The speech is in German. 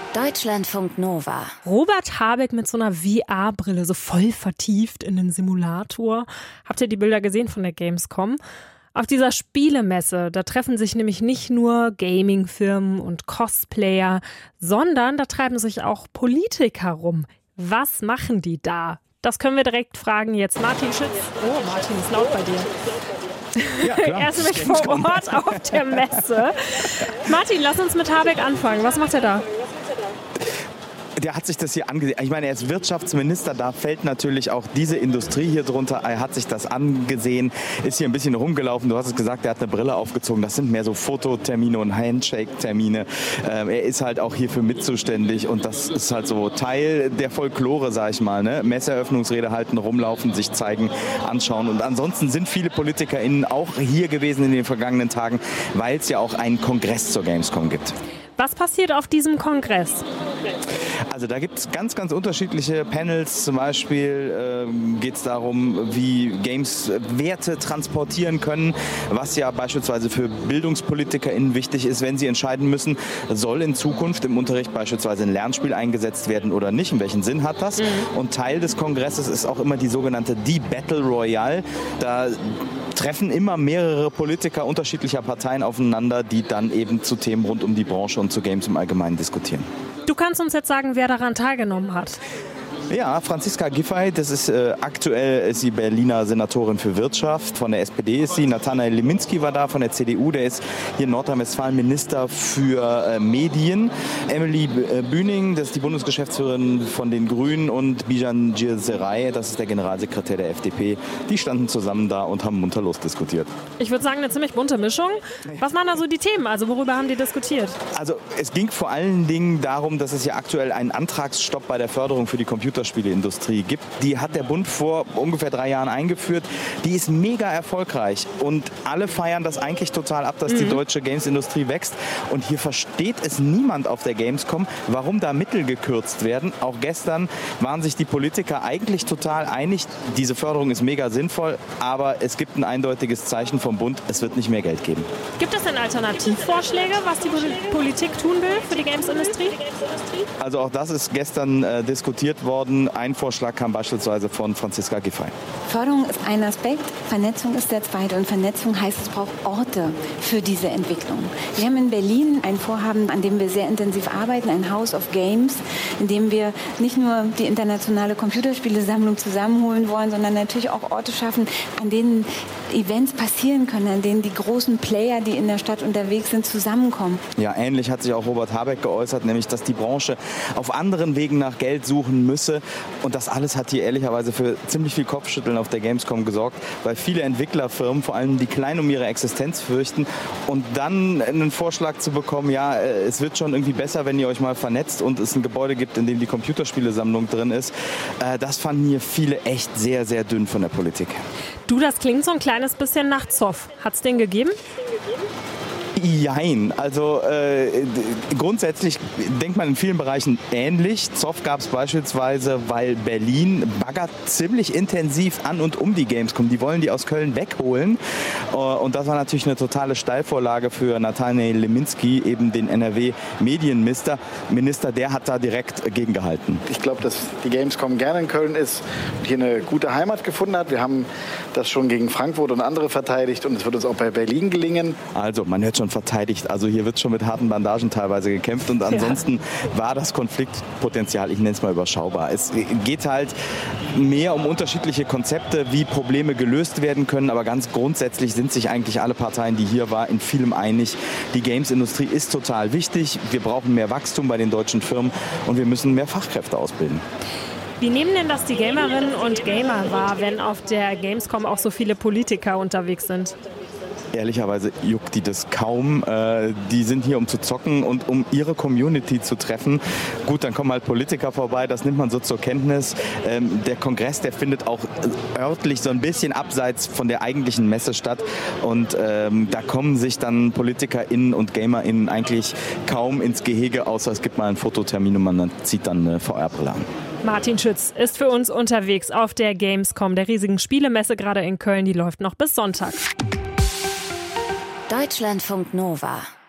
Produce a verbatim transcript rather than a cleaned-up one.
Deutschlandfunk Nova. Robert Habeck mit so einer V R-Brille, so voll vertieft in den Simulator. Habt ihr die Bilder gesehen von der Gamescom? Auf dieser Spielemesse, da treffen sich nämlich nicht nur Gaming-Firmen und Cosplayer, sondern da treiben sich auch Politiker rum. Was machen die da? Das können wir direkt fragen jetzt. Martin Schütz. Oh, Martin, ist laut bei dir. Ja, klar. Er ist nämlich vor Ort auf der Messe. Martin, lass uns mit Habeck anfangen. Was macht er da? Der hat sich das hier angesehen. Ich meine, er ist Wirtschaftsminister, da fällt natürlich auch diese Industrie hier drunter. Er hat sich das angesehen, ist hier ein bisschen rumgelaufen. Du hast es gesagt, er hat eine Brille aufgezogen. Das sind mehr so Fototermine und Handshake-Termine. Ähm, er ist halt auch hierfür mitzuständig und das ist halt so Teil der Folklore, sag ich mal. Ne? Messeeröffnungsrede halten, rumlaufen, sich zeigen, anschauen. Und ansonsten sind viele PolitikerInnen auch hier gewesen in den vergangenen Tagen, weil es ja auch einen Kongress zur Gamescom gibt. Was passiert auf diesem Kongress? Also da gibt es ganz, ganz unterschiedliche Panels. Zum Beispiel ähm, geht es darum, wie Games Werte transportieren können, was ja beispielsweise für BildungspolitikerInnen wichtig ist, wenn sie entscheiden müssen, soll in Zukunft im Unterricht beispielsweise ein Lernspiel eingesetzt werden oder nicht, und welchen Sinn hat das? Mhm. Und Teil des Kongresses ist auch immer die sogenannte Die Battle Royale. Da treffen immer mehrere Politiker unterschiedlicher Parteien aufeinander, die dann eben zu Themen rund um die Branche und zu Games im Allgemeinen diskutieren. Du kannst uns jetzt sagen, wer daran teilgenommen hat. Ja, Franziska Giffey, das ist äh, aktuell ist sie Berliner Senatorin für Wirtschaft. Von der S P D ist sie. Nathanael Liminski war da von der C D U. Der ist hier in Nordrhein-Westfalen Minister für äh, Medien. Emily äh, Bühning, das ist die Bundesgeschäftsführerin von den Grünen. Und Bijan Girseray, das ist der Generalsekretär der F D P. Die standen zusammen da und haben munter losdiskutiert. Ich würde sagen, eine ziemlich bunte Mischung. Was waren da so die Themen? Also worüber haben die diskutiert? Also es ging vor allen Dingen darum, dass es ja aktuell einen Antragsstopp bei der Förderung für die Computer Spieleindustrie gibt. Die hat der Bund vor ungefähr drei Jahren eingeführt. Die ist mega erfolgreich und alle feiern das eigentlich total ab, dass mhm. die deutsche Gamesindustrie wächst. Und hier versteht es niemand auf der Gamescom, warum da Mittel gekürzt werden. Auch gestern waren sich die Politiker eigentlich total einig, diese Förderung ist mega sinnvoll, aber es gibt ein eindeutiges Zeichen vom Bund, es wird nicht mehr Geld geben. Gibt es denn Alternativvorschläge, was die Politik tun will für die Gamesindustrie? Also auch das ist gestern äh, diskutiert worden. Ein Vorschlag kam beispielsweise von Franziska Giffey. Förderung ist ein Aspekt, Vernetzung ist der zweite. Und Vernetzung heißt, es braucht Orte für diese Entwicklung. Wir haben in Berlin ein Vorhaben, an dem wir sehr intensiv arbeiten, ein House of Games, in dem wir nicht nur die internationale Computerspielesammlung zusammenholen wollen, sondern natürlich auch Orte schaffen, an denen Events passieren können, an denen die großen Player, die in der Stadt unterwegs sind, zusammenkommen. Ja, ähnlich hat sich auch Robert Habeck geäußert, nämlich, dass die Branche auf anderen Wegen nach Geld suchen müsse. Und das alles hat hier ehrlicherweise für ziemlich viel Kopfschütteln auf der Gamescom gesorgt, weil viele Entwicklerfirmen, vor allem die Kleinen, um ihre Existenz fürchten. Und dann einen Vorschlag zu bekommen, ja, es wird schon irgendwie besser, wenn ihr euch mal vernetzt und es ein Gebäude gibt, in dem die Computerspielesammlung drin ist. Das fanden hier viele echt sehr, sehr dünn von der Politik. Du, das klingt so ein kleines bisschen nach Zoff. Hat es den gegeben? Jein. Also äh, grundsätzlich denkt man in vielen Bereichen ähnlich. Zoff gab es beispielsweise, weil Berlin baggert ziemlich intensiv an und um die Gamescom. Die wollen die aus Köln wegholen. Uh, und das war natürlich eine totale Steilvorlage für Nathanael Liminski, eben den N R W-Medienminister. Minister, der hat da direkt gegengehalten. Ich glaube, dass die Gamescom gerne in Köln ist und hier eine gute Heimat gefunden hat. Wir haben das schon gegen Frankfurt und andere verteidigt und es wird uns auch bei Berlin gelingen. Also man hört schon verteidigt. Also hier wird schon mit harten Bandagen teilweise gekämpft und ansonsten ja. war das Konfliktpotenzial, ich nenne es mal überschaubar. Es geht halt mehr um unterschiedliche Konzepte, wie Probleme gelöst werden können, aber ganz grundsätzlich sind sich eigentlich alle Parteien, die hier waren, in vielem einig. Die Games-Industrie ist total wichtig. Wir brauchen mehr Wachstum bei den deutschen Firmen und wir müssen mehr Fachkräfte ausbilden. Wie nehmen denn das die Gamerinnen und Gamer wahr, wenn auf der Gamescom auch so viele Politiker unterwegs sind? Ehrlicherweise juckt die das kaum. Äh, die sind hier, um zu zocken und um ihre Community zu treffen. Gut, dann kommen halt Politiker vorbei, das nimmt man so zur Kenntnis. Ähm, der Kongress, der findet auch örtlich so ein bisschen abseits von der eigentlichen Messe statt. Und ähm, da kommen sich dann PolitikerInnen und GamerInnen eigentlich kaum ins Gehege, außer es gibt mal einen Fototermin und man zieht dann eine V R-Brille an. Martin Schütz ist für uns unterwegs auf der Gamescom, der riesigen Spielemesse gerade in Köln. Die läuft noch bis Sonntag. Deutschlandfunk Nova.